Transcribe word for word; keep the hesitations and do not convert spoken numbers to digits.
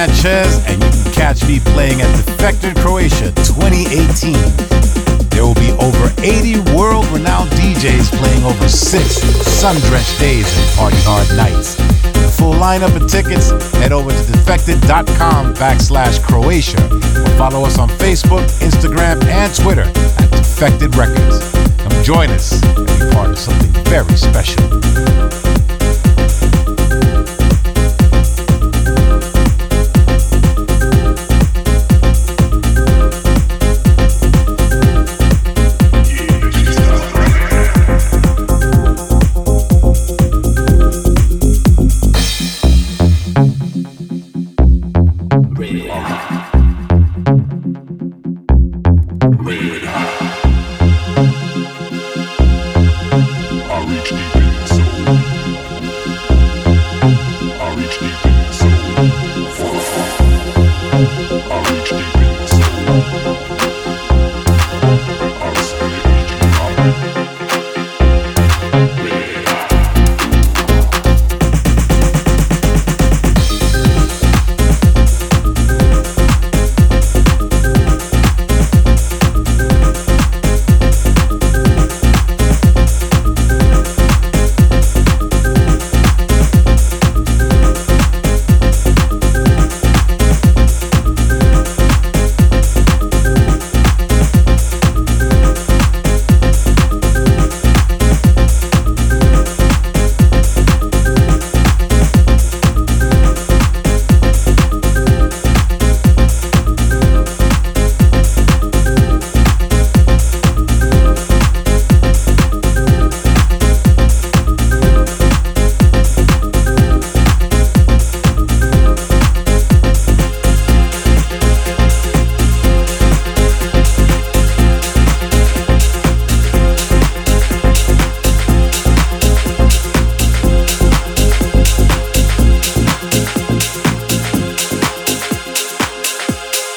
Sanchez, and you can catch me playing at Defected Croatia twenty eighteen. There will be over eighty world-renowned D Js playing over six sun-drenched days and party-hard nights. For full lineup and tickets, head over to defected.com backslash Croatia or follow us on Facebook, Instagram, and Twitter at Defected Records. Come join us and be part of something very special. Red.